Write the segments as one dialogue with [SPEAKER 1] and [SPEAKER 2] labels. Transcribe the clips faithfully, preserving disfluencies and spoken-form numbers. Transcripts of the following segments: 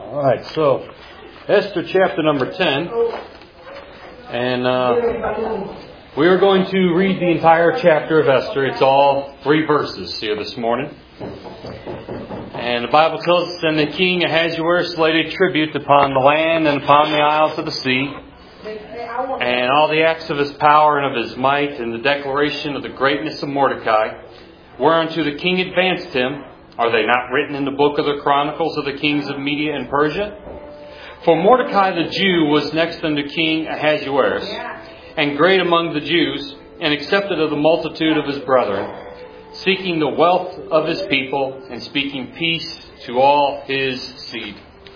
[SPEAKER 1] All right, so Esther chapter number ten, and uh, we are going to read the entire chapter of Esther. It's all three verses here this morning. And the Bible tells us, "And the king Ahasuerus laid a tribute upon the land and upon the isles of the sea, and all the acts of his power and of his might, and the declaration of the greatness of Mordecai, whereunto the king advanced him. Are they not written in the book of the chronicles of the kings of Media and Persia? For Mordecai the Jew was next unto King Ahasuerus, and great among the Jews, and accepted of the multitude of his brethren, seeking the wealth of his people, and speaking peace to all his seed."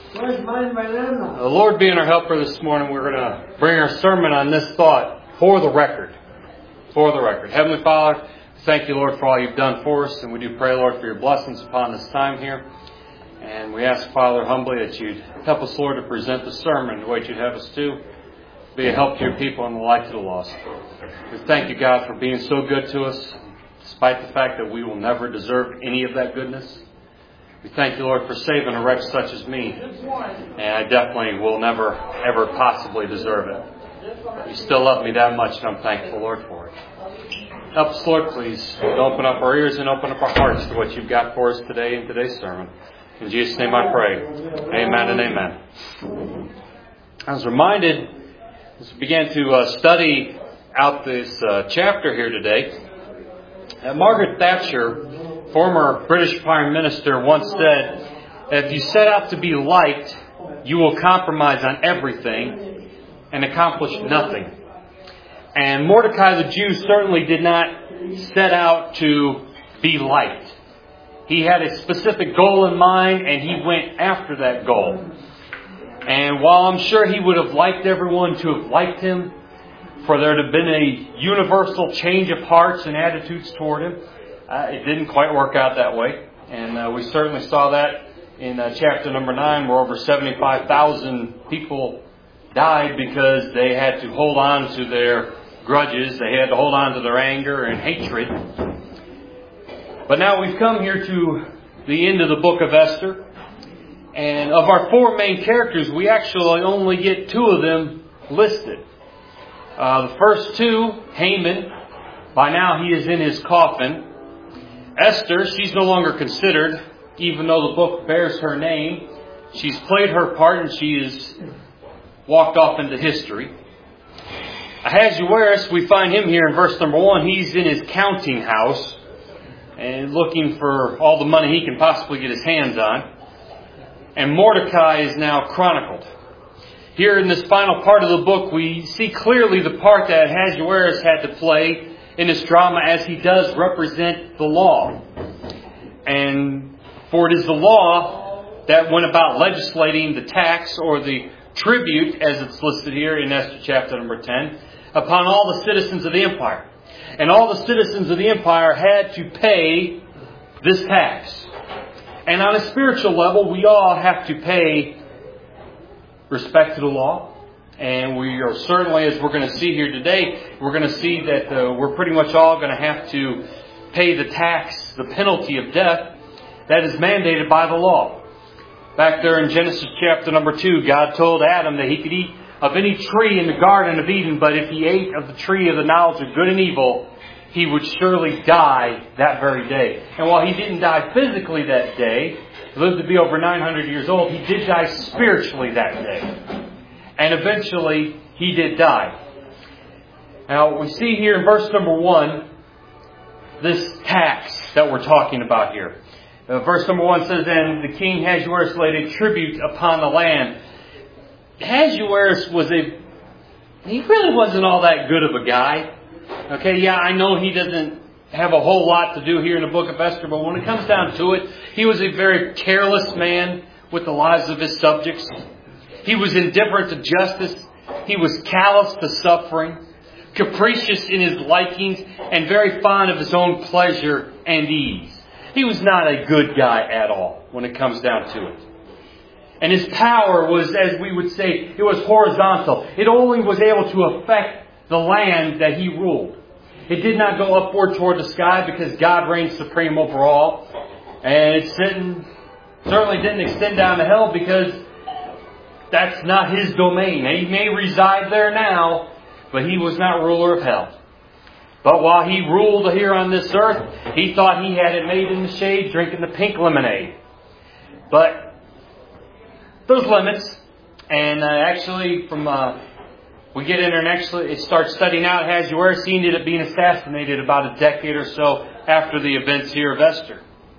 [SPEAKER 1] The Lord being our helper this morning, we're going to bring our sermon on this thought for the record. For the record. Heavenly Father, thank you, Lord, for all you've done for us. And we do pray, Lord, for your blessings upon this time here. And we ask, Father, humbly that you'd help us, Lord, to present the sermon the way you'd have us do. Be a help to your people and the light to the lost. We thank you, God, for being so good to us, despite the fact that we will never deserve any of that goodness. We thank you, Lord, for saving a wretch such as me. And I definitely will never, ever possibly deserve it. You still love me that much, and I'm thankful, Lord, for it. Help us, Lord, please, to open up our ears and open up our hearts to what you've got for us today in today's sermon. In Jesus' name I pray. Amen and amen. I was reminded, as we began to uh, study out this uh, chapter here today, that Margaret Thatcher, former British Prime Minister, once said that if you set out to be liked, you will compromise on everything and accomplish nothing. And Mordecai the Jew certainly did not set out to be liked. He had a specific goal in mind, and he went after that goal. And while I'm sure he would have liked everyone to have liked him, for there to have been a universal change of hearts and attitudes toward him, uh, it didn't quite work out that way. And uh, we certainly saw that in uh, chapter number nine, where over seventy-five thousand people died because they had to hold on to their grudges. They had to hold on to their anger and hatred. But now we've come here to the end of the book of Esther. And of our four main characters, we actually only get two of them listed. Uh, the first two, Haman, by now he is in his coffin. Esther, she's no longer considered, even though the book bears her name. She's played her part and she has walked off into history. Ahasuerus, we find him here in verse number one. He's in his counting house and looking for all the money he can possibly get his hands on. And Mordecai is now chronicled. Here in this final part of the book, we see clearly the part that Ahasuerus had to play in this drama, as he does represent the law. And for it is the law that went about legislating the tax or the tribute, as it's listed here in Esther chapter number ten, upon all the citizens of the empire. And all the citizens of the empire had to pay this tax. And on a spiritual level, we all have to pay respect to the law. And we are certainly, as we're going to see here today, we're going to see that uh, we're pretty much all going to have to pay the tax, the penalty of death that is mandated by the law. Back there in Genesis chapter number two, God told Adam that he could eat of any tree in the Garden of Eden, but if he ate of the tree of the knowledge of good and evil, he would surely die that very day. And while he didn't die physically that day, he lived to be over nine hundred years old, he did die spiritually that day. And eventually, he did die. Now, we see here in verse number one, this tax that we're talking about here. Uh, verse number one says, "And the king Ahasuerus laid a tribute upon the land." Ahasuerus was a, he really wasn't all that good of a guy. Okay, yeah, I know he doesn't have a whole lot to do here in the book of Esther, but when it comes down to it, he was a very careless man with the lives of his subjects. He was indifferent to justice. He was callous to suffering, capricious in his likings, and very fond of his own pleasure and ease. He was not a good guy at all when it comes down to it. And his power was, as we would say, it was horizontal. It only was able to affect the land that he ruled. It did not go upward toward the sky because God reigns supreme over all. And it didn't, certainly didn't extend down to hell because That's not his domain. He may reside there now, but he was not ruler of hell. But while he ruled here on this earth, he thought he had it made in the shade, drinking the pink lemonade. But those limits, and uh, actually from uh, we get in there and actually start studying out Ahasuerus. He ended up being assassinated about a decade or so after the events here of Esther.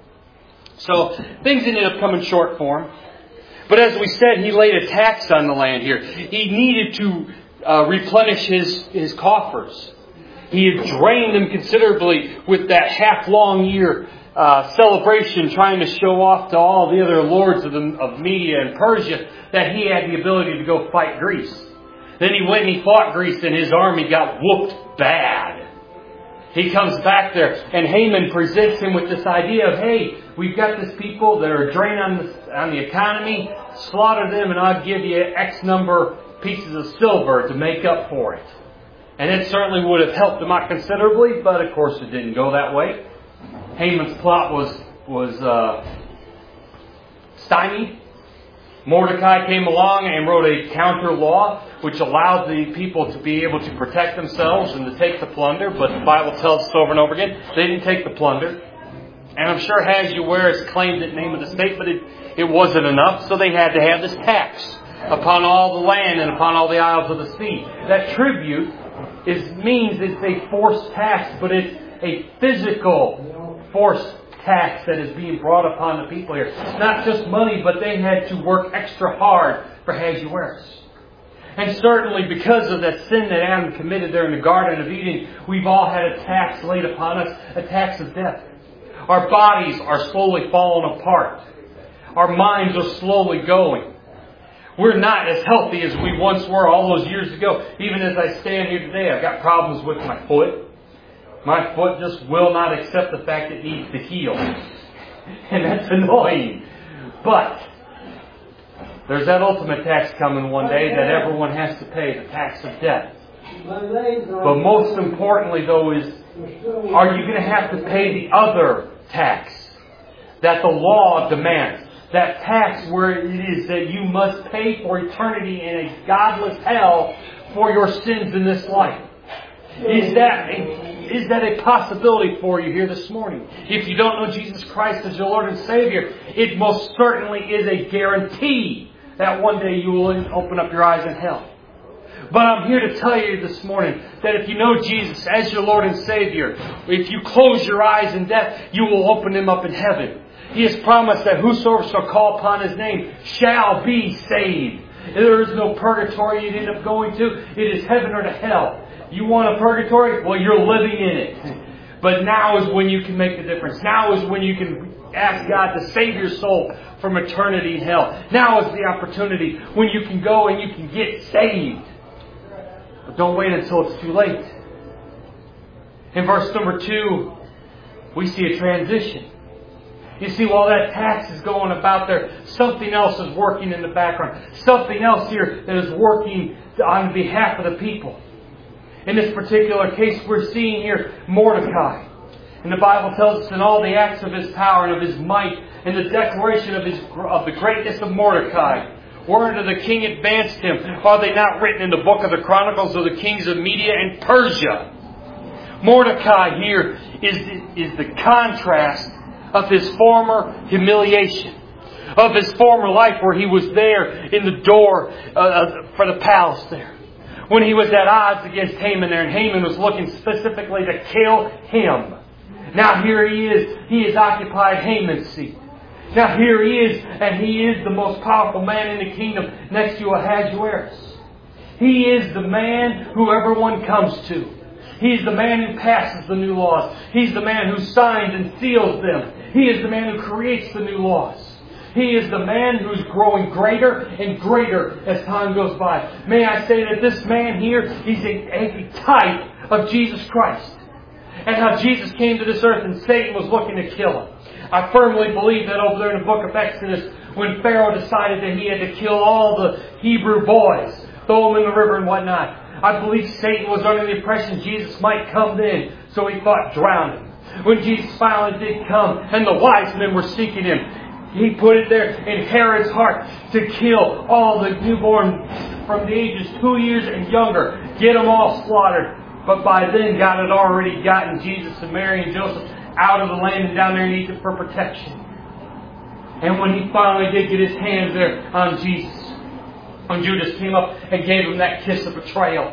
[SPEAKER 1] So things ended up coming short for him. But as we said, he laid a tax on the land here. He needed to uh, replenish his, his coffers. He had drained them considerably with that half-long year uh, celebration, trying to show off to all the other lords of, the, of Media and Persia that he had the ability to go fight Greece. Then he went and he fought Greece, and his army got whooped bad. He comes back there, and Haman presents him with this idea of, hey, we've got this people that are draining on the, on the economy. Slaughter them, and I'll give you X number pieces of silver to make up for it. And it certainly would have helped them out considerably, but of course it didn't go that way. Haman's plot was was uh, stymied. Mordecai came along and wrote a counter law which allowed the people to be able to protect themselves and to take the plunder, but the Bible tells us over and over again, they didn't take the plunder. And I'm sure Ahasuerus claimed it in the name of the state, but it, it wasn't enough, so they had to have this tax upon all the land and upon all the isles of the sea. That tribute is means it's a forced tax, but it's a physical forced tax that is being brought upon the people here. It's not just money, but they had to work extra hard for Ahasuerus. And certainly because of that sin that Adam committed there in the Garden of Eden, we've all had a tax laid upon us, a tax of death. Our bodies are slowly falling apart. Our minds are slowly going. We're not as healthy as we once were all those years ago. Even as I stand here today, I've got problems with my foot. My foot just will not accept the fact it needs to heal. And that's annoying. But there's that ultimate tax coming one day that everyone has to pay, the tax of death. But most importantly, though, is are you going to have to pay the other tax that the law demands? That tax where it is that you must pay for eternity in a godless hell for your sins in this life. Is that a, is that a possibility for you here this morning? If you don't know Jesus Christ as your Lord and Savior, it most certainly is a guarantee that one day you will open up your eyes in hell. But I'm here to tell you this morning that if you know Jesus as your Lord and Savior, if you close your eyes in death, you will open them up in heaven. He has promised that whosoever shall call upon His name shall be saved. There is no purgatory you'd end up going to. It is heaven or to hell. You want a purgatory? Well, you're living in it. But now is when you can make the difference. Now is when you can ask God to save your soul from eternity in hell. Now is the opportunity when you can go and you can get saved. But don't wait until it's too late. In verse number two, we see a transition. You see, while that tax is going about there, something else is working in the background. Something else here that is working on behalf of the people. In this particular case, we're seeing here Mordecai. And the Bible tells us in all the acts of his power and of his might, and the declaration of his of the greatness of Mordecai. Word of the king advanced him. Are they not written in the book of the Chronicles of the kings of Media and Persia? Mordecai here is, is the contrast of his former humiliation, of his former life where he was there in the door uh, for the palace there. When he was at odds against Haman there, and Haman was looking specifically to kill him. Now here he is. He has occupied Haman's seat. Now here he is, and he is the most powerful man in the kingdom next to Ahasuerus. He is the man who everyone comes to. He's the man who passes the new laws. He's the man who signs and seals them. He is the man who creates the new laws. He is the man who's growing greater and greater as time goes by. May I say that this man here, he's a, a type of Jesus Christ. And how Jesus came to this earth and Satan was looking to kill him. I firmly believe that over there in the book of Exodus, when Pharaoh decided that he had to kill all the Hebrew boys, throw them in the river and whatnot, I believe Satan was under the impression Jesus might come then, so he thought drown him. When Jesus finally did come and the wise men were seeking him,
[SPEAKER 2] He put it there in Herod's heart to kill all the newborn from the ages two years and younger. Get them all slaughtered. But by then, God had already gotten Jesus and Mary and Joseph out of the land and down there in Egypt for protection. And when He finally did get His hands there on Jesus, when Judas came up and gave Him that kiss of betrayal,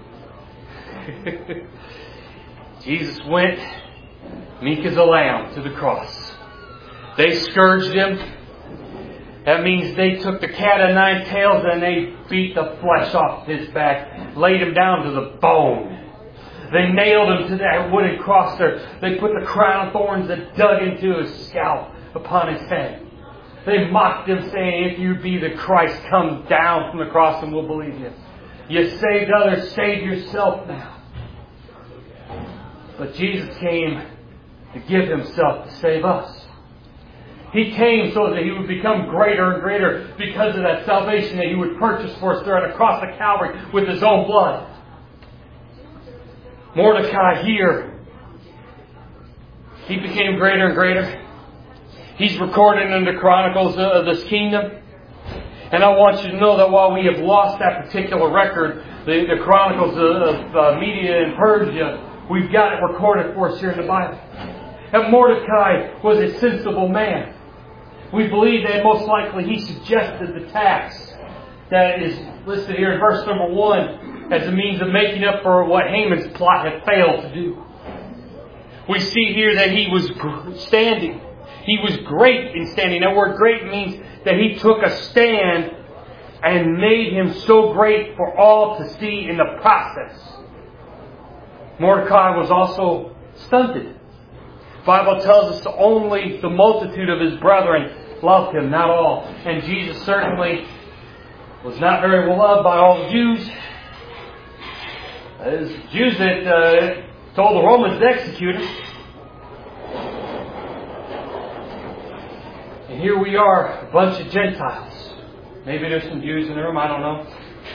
[SPEAKER 2] Jesus went meek as a lamb to the cross. They scourged Him. That means they took the cat o' nine tails and they beat the flesh off His back, laid Him down to the bone. They nailed Him to that wooden cross there. They put the crown of thorns that dug into His scalp upon His head. They mocked Him, saying, if you be the Christ, come down from the cross and we'll believe you. You saved others, save yourself now. But Jesus came to give Himself to save us. He came so that He would become greater and greater because of that salvation that He would purchase for us there at the cross of Calvary with His own blood. Mordecai here, he became greater and greater. He's recorded in the chronicles of this kingdom. And I want you to know that while we have lost that particular record, the, the chronicles of uh, Media and Persia, we've got it recorded for us here in the Bible. And Mordecai was a sensible man. We believe that most likely he suggested the tax that is listed here in verse number one as a means of making up for what Haman's plot had failed to do. We see here that he was standing. He was great in standing. That word great means that he took a stand and made him so great for all to see in the process. Mordecai was also stunted. The Bible tells us that only the multitude of his brethren loved him, not all. And Jesus certainly was not very well loved by all the Jews. It was the Jews that uh, told the Romans to execute him. And here we are, a bunch of Gentiles. Maybe there's some Jews in the room, I don't know.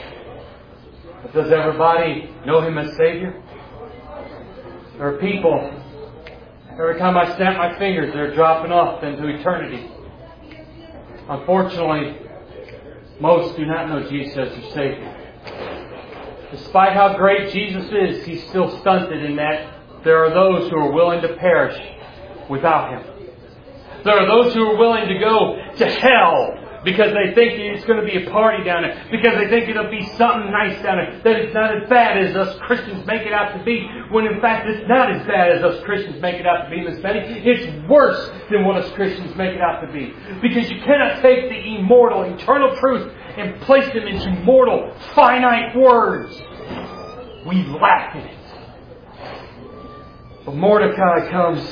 [SPEAKER 2] But does everybody know Him as Savior? There are people, every time I snap my fingers, they're dropping off into eternity. Unfortunately, most do not know Jesus as their Savior. Despite how great Jesus is, He's still stunted in that there are those who are willing to perish without Him. There are those who are willing to go to hell because they think it's going to be a party down there, because they think it'll be something nice down there, that it's not as bad as us Christians make it out to be, when in fact it's not as bad as us Christians make it out to be, Miss Betty. It's worse than what us Christians make it out to be. Because you cannot take the immortal, eternal truth and place them into mortal, finite words. We laugh at it. But Mordecai comes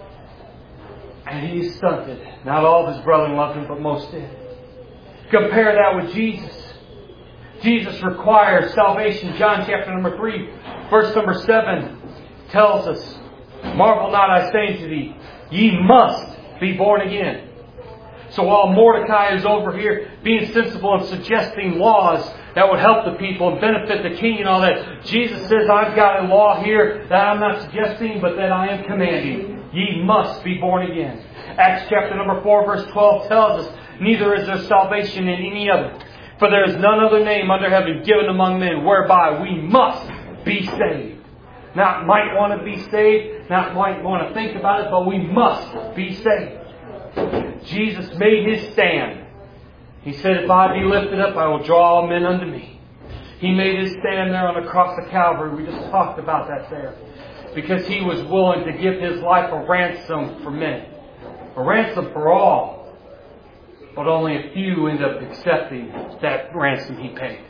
[SPEAKER 2] and he's stunted. Not all of his brethren loved him, but most did. Compare that with Jesus. Jesus requires salvation. John chapter number three, verse number seven tells us, marvel not, I say to thee, ye must be born again. So while Mordecai is over here being sensible and suggesting laws that would help the people and benefit the king and all that, Jesus says, I've got a law here that I'm not suggesting, but that I am commanding. Ye must be born again. Acts chapter number four, verse twelve tells us, neither is there salvation in any other, for there is none other name under heaven given among men whereby we must be saved. Not might want to be saved, not might want to think about it, but we must be saved. Jesus made His stand. He said, if I be lifted up, I will draw all men unto me. He made His stand there on the cross of Calvary. We just talked about that there. Because He was willing to give His life a ransom for many. A ransom for all. But only a few end up accepting that ransom He paid.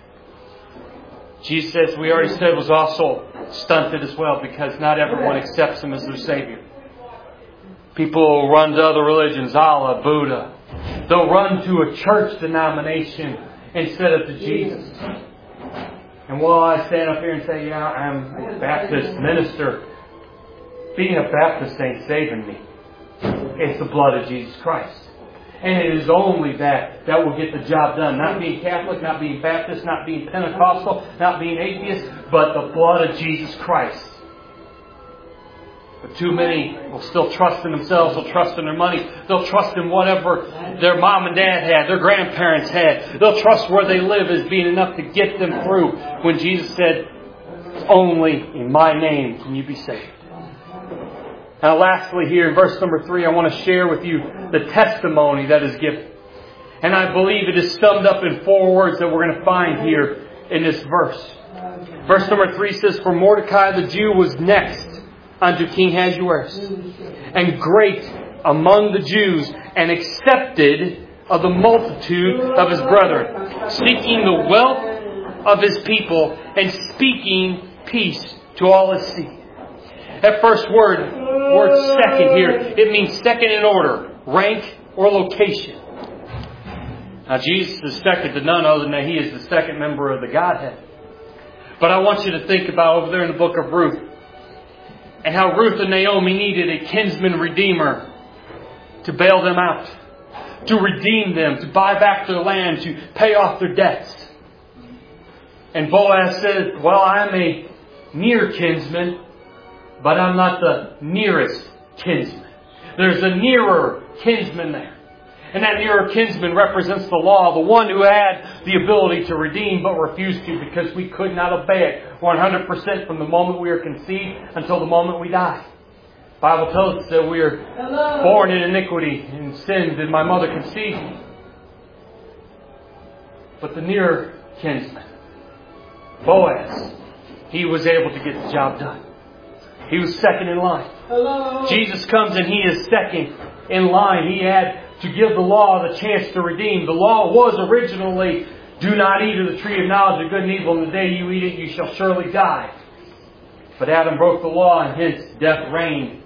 [SPEAKER 2] Jesus, as we already said, was also stunted as well, because not everyone accepts Him as their Savior. People run to other religions, Allah, Buddha. They'll run to a church denomination instead of to Jesus. And while I stand up here and say, yeah, I'm a Baptist minister, being a Baptist ain't saving me. It's the blood of Jesus Christ. And it is only that that will get the job done. Not being Catholic, not being Baptist, not being Pentecostal, not being atheist, but the blood of Jesus Christ. But too many will still trust in themselves, will trust in their money. They'll trust in whatever their mom and dad had, their grandparents had. They'll trust where they live as being enough to get them through. When Jesus said, only in my name can you be saved. Now lastly here in verse number three, I want to share with you the testimony that is given. And I believe it is summed up in four words that we're going to find here in this verse. Verse number three says, for Mordecai the Jew was next unto King Ahasuerus, and great among the Jews, and accepted of the multitude of his brethren, seeking the wealth of his people, and speaking peace to all his seed. That first word, word second here, it means second in order, rank or location. Now Jesus is second to none other than that He is the second member of the Godhead. But I want you to think about over there in the book of Ruth, and how Ruth and Naomi needed a kinsman redeemer to bail them out, to redeem them, to buy back their land, to pay off their debts. And Boaz said, well, I'm a near kinsman, but I'm not the nearest kinsman. There's a nearer kinsman there. And that nearer kinsman represents the law, the one who had the ability to redeem but refused to because we could not obey it one hundred percent from the moment we were conceived until the moment we die. The Bible tells us that we are born in iniquity and sin did my mother conceive me. But the nearer kinsman, Boaz, he was able to get the job done. He was second in line. Hello. Jesus comes and He is second in line. He had to give the law the chance to redeem. The law was originally, do not eat of the tree of knowledge of good and evil, and the day you eat it, you shall surely die. But Adam broke the law, and hence death reigned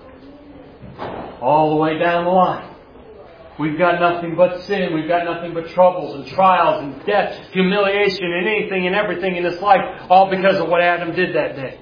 [SPEAKER 2] all the way down the line. We've got nothing but sin. We've got nothing but troubles and trials and death, humiliation, and anything and everything in this life, all because of what Adam did that day.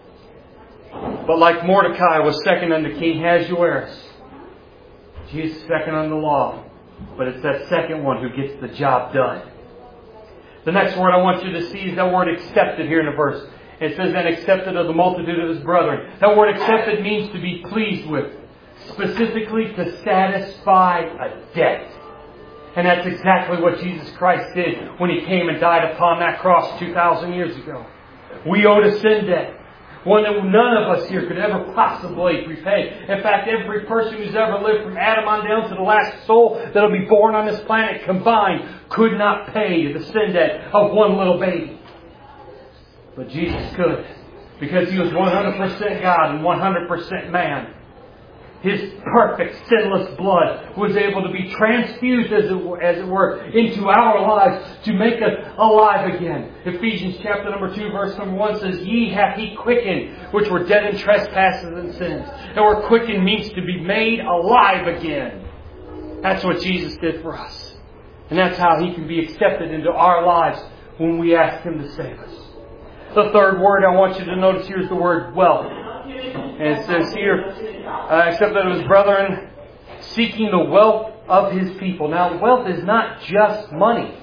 [SPEAKER 2] But like Mordecai was second unto King Ahasuerus, Jesus is second on the law, but it's that second one who gets the job done. The next word I want you to see is that word accepted here in the verse. It says, and accepted of the multitude of his brethren. That word accepted means to be pleased with, specifically to satisfy a debt. And that's exactly what Jesus Christ did when He came and died upon that cross two thousand years ago. We owed a sin debt. One that none of us here could ever possibly repay. In fact, every person who's ever lived from Adam on down to the last soul that'll be born on this planet combined could not pay the sin debt of one little baby. But Jesus could. Because He was one hundred percent God and one hundred percent man. His perfect, sinless blood was able to be transfused, as it, as it were, into our lives to make us alive again. Ephesians chapter number two, verse number one says, ye hath He quickened, which were dead in trespasses and sins. And where quickened means to be made alive again. That's what Jesus did for us. And that's how He can be accepted into our lives when we ask Him to save us. The third word I want you to notice here is the word wealth. And it says here, uh, accepted of his brethren, seeking the wealth of his people. Now, wealth is not just money.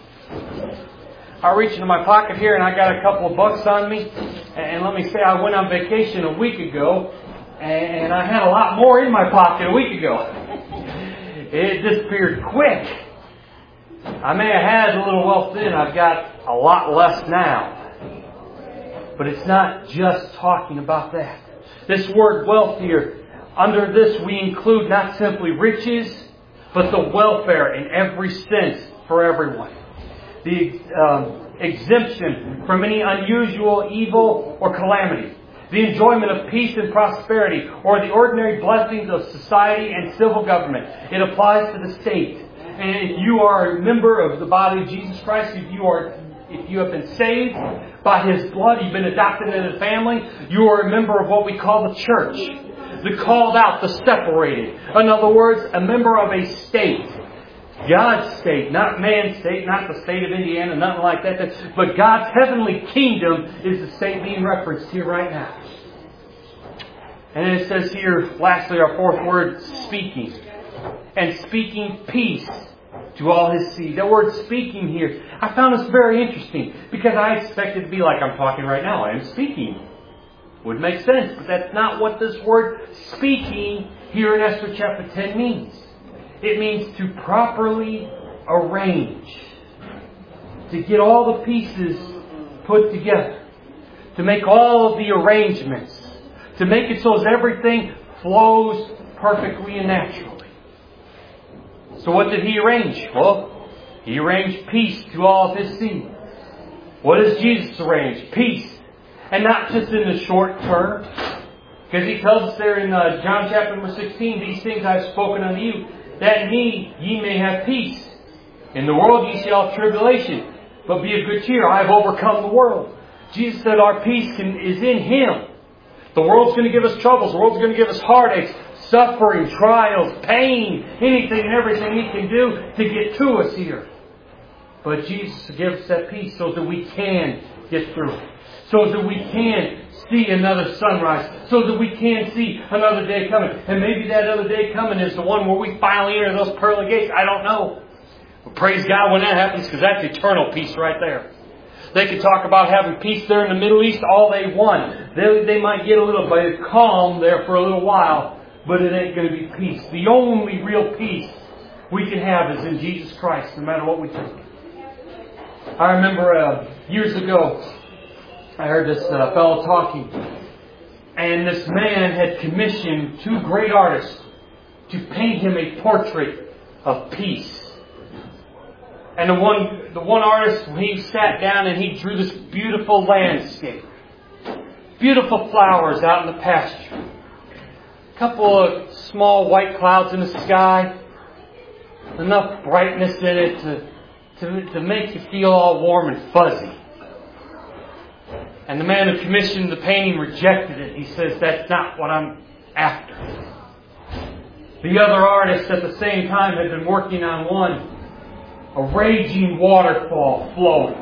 [SPEAKER 2] I reach into my pocket here and I got a couple of bucks on me. And let me say, I went on vacation a week ago and I had a lot more in my pocket a week ago. It disappeared quick. I may have had a little wealth then. I've got a lot less now. But it's not just talking about that. This word wealth here, under this we include not simply riches, but the welfare in every sense for everyone. The um, exemption from any unusual evil or calamity. The enjoyment of peace and prosperity, or the ordinary blessings of society and civil government. It applies to the state. And if you are a member of the body of Jesus Christ, if you are If you have been saved by His blood, you've been adopted into the family, you are a member of what we call the church. The called out, the separated. In other words, a member of a state. God's state, not man's state, not the state of Indiana, nothing like that. But God's heavenly kingdom is the state being referenced here right now. And it says here, lastly, our fourth word, speaking. And speaking peace to all His seed. That word speaking here, I found this very interesting because I expect it to be like I'm talking right now. I am speaking. Would make sense, but that's not what this word speaking here in Esther chapter ten means. It means to properly arrange. To get all the pieces put together. To make all of the arrangements. To make it so that everything flows perfectly and naturally. So what did he arrange? Well, he arranged peace to all of his seed. What does Jesus arrange? Peace. And not just in the short term. Because he tells us there in uh, John chapter number sixteen, these things I have spoken unto you, that in me ye may have peace. In the world ye shall have tribulation, but be of good cheer. I have overcome the world. Jesus said our peace can, is in Him. The world's going to give us troubles. The world's going to give us heartaches, suffering, trials, pain, anything and everything He can do to get to us here. But Jesus gives us that peace so that we can get through it. So that we can see another sunrise. So that we can see another day coming. And maybe that other day coming is the one where we finally enter those pearly gates. I don't know. But praise God when that happens, because that's eternal peace right there. They can talk about having peace there in the Middle East all they want. They, they might get a little bit of calm there for a little while, but it ain't going to be peace. The only real peace we can have is in Jesus Christ, no matter what we do. I remember uh, years ago, I heard this uh, fellow talking, and this man had commissioned two great artists to paint him a portrait of peace. And the one, the one artist, he sat down and he drew this beautiful landscape. Beautiful flowers out in the pasture. A couple of small white clouds in the sky. Enough brightness in it to, to, to make you feel all warm and fuzzy. And the man who commissioned the painting rejected it. He says, that's not what I'm after. The other artist at the same time had been working on one. A raging waterfall flowing.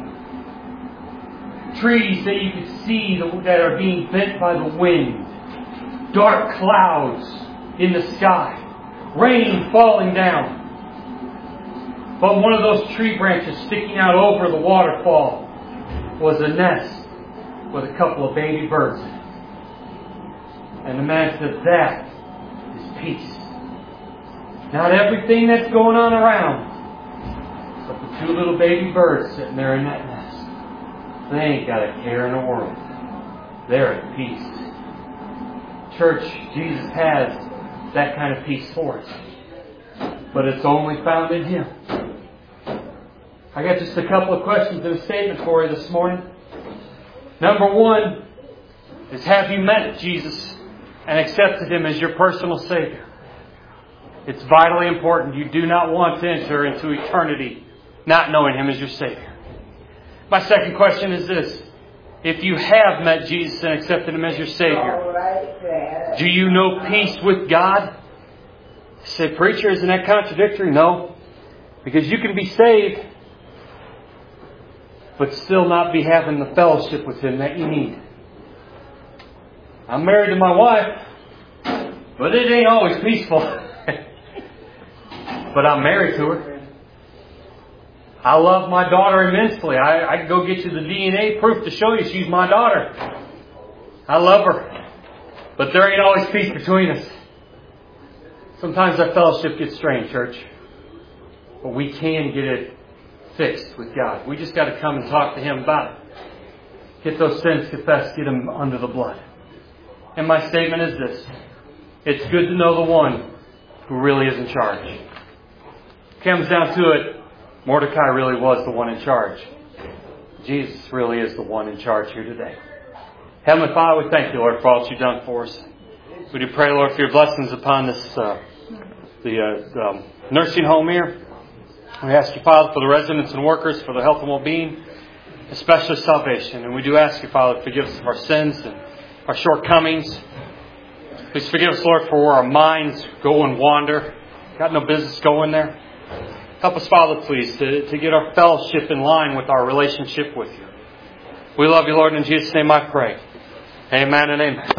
[SPEAKER 2] Trees that you could see that are being bent by the wind. Dark clouds in the sky. Rain falling down. But one of those tree branches sticking out over the waterfall was a nest with a couple of baby birds in it. And the man said, that is peace. Not everything that's going on around. But the two little baby birds sitting there in that nest, they ain't got a care in the world. They're at peace. Church, Jesus has that kind of peace for us. But it's only found in Him. I got just a couple of questions and a statement for you this morning. Number one is, have you met Jesus and accepted Him as your personal Savior? It's vitally important. You do not want to enter into eternity not knowing Him as your Savior. My second question is this. If you have met Jesus and accepted Him as your Savior, do you know peace with God? You say, preacher, isn't that contradictory? No. Because you can be saved, but still not be having the fellowship with Him that you need. I'm married to my wife, but it ain't always peaceful. But I'm married to her. I love my daughter immensely. I, I can go get you the D N A proof to show you she's my daughter. I love her. But there ain't always peace between us. Sometimes our fellowship gets strained, church. But we can get it fixed with God. We just got to come and talk to Him about it. Get those sins confessed. Get them under the blood. And my statement is this. It's good to know the one who really is in charge. Comes down to it, Mordecai really was the one in charge. Jesus really is the one in charge here today. Heavenly Father, we thank You, Lord, for all that You've done for us. We do pray, Lord, for Your blessings upon this uh, the uh, um, nursing home here. We ask You, Father, for the residents and workers, for their health and well-being, especially salvation. And we do ask You, Father, to forgive us of our sins and our shortcomings. Please forgive us, Lord, for where our minds go and wander. Got no business going there. Help us, Father, please, to, to get our fellowship in line with our relationship with You. We love You, Lord, and in Jesus' name I pray. Amen and amen.